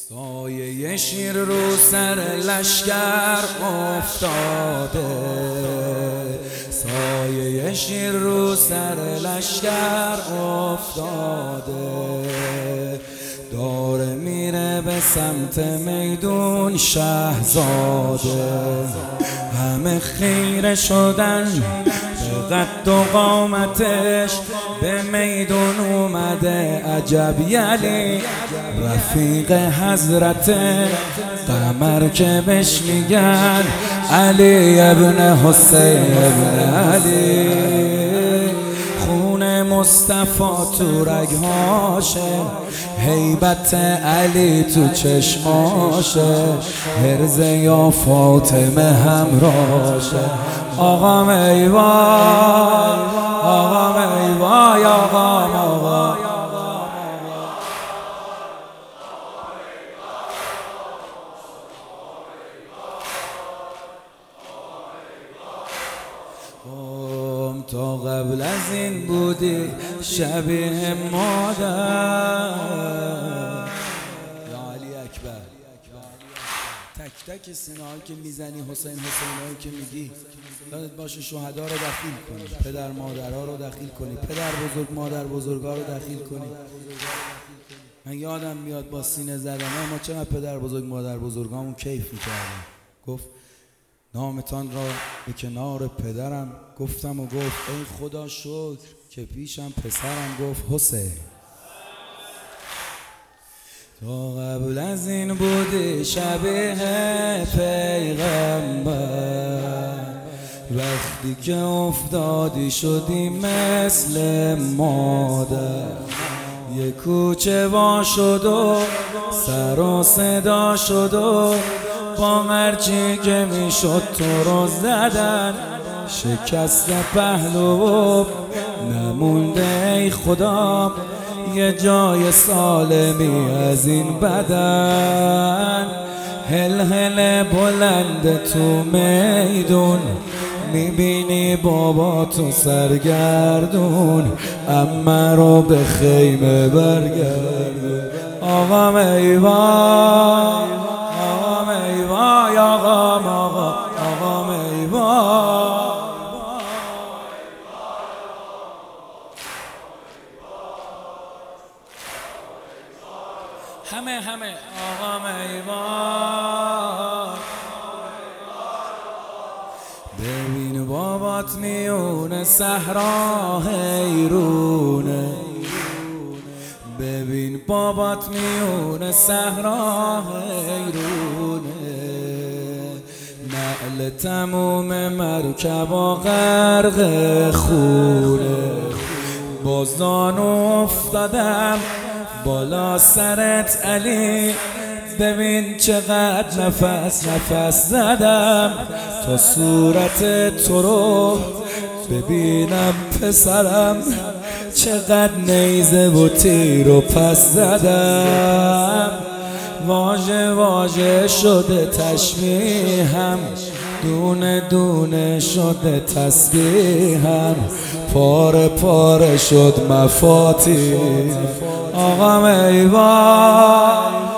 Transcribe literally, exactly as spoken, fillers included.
سایه شیر رو سر لشگر افتاده، سایه شیر رو سر لشگر افتاده، داره میره به سمت میدون شهزاده. همه خیره شدن به قد و قامتش، به میدون اومده عجب یلی رفیق حضرت قمر که بهش میگن علی ابن حسین ابن علی. خون مصطفی تو رگهاشه، هیبت علی تو چشماشه، هرز یا فاطمه همراشه. آقام ای وای، آقام ای وای، آقام آقا. تا قبل از این بودی شبیه مادر. یا علی اکبر، تک تک سینه‌هایی که میزنی حسین حسین‌هایی که میگی، یادت باشه شهدا رو دخیل کنی، پدر مادرها رو دخیل کنی، پدر بزرگ مادر بزرگا رو دخیل کنی. من یادم میاد با سینه زدن ما چقدر پدر بزرگ مادر بزرگامون کیف میکردن. گفت نامتان را به کنار پدرم گفتم و گفت ای خدا شکر که پیشم پسرم گفت حسین. تا قبل از این بودی شبیه پیغمبر، وقتی که افتادی شدی مثل مادر. یه کوچه وا شد و سر و صدا شد و با هرچی که میشد تو رو زدن. شکست پهلو نمونده ای خدا، یه جای سالمی از این بدن. هل هل بلند تو میدون، میبینی بابا تو سرگردون، اما رو به خیمه برگردون. آقام ای وای، آقام ای وای، آقام آقا، آقام ای وای. همه همه آقام ای وای. ببین بابات میونه صحرا حیرونه، ببین بابات میونه صحرا حیرونه. نعل تموم مرکبا غرق خونه، بازدان افتادم بالا سرت علی. ببین چقدر نفس نفس زدم تا صورت تو رو ببینم پسرم. چقدر نیزه و تیر و پس زدم، واژه واژه شده تشبیهم، دونه دونه شده تسبیحم، پاره پاره شد مفاتیح. آقام ای وای،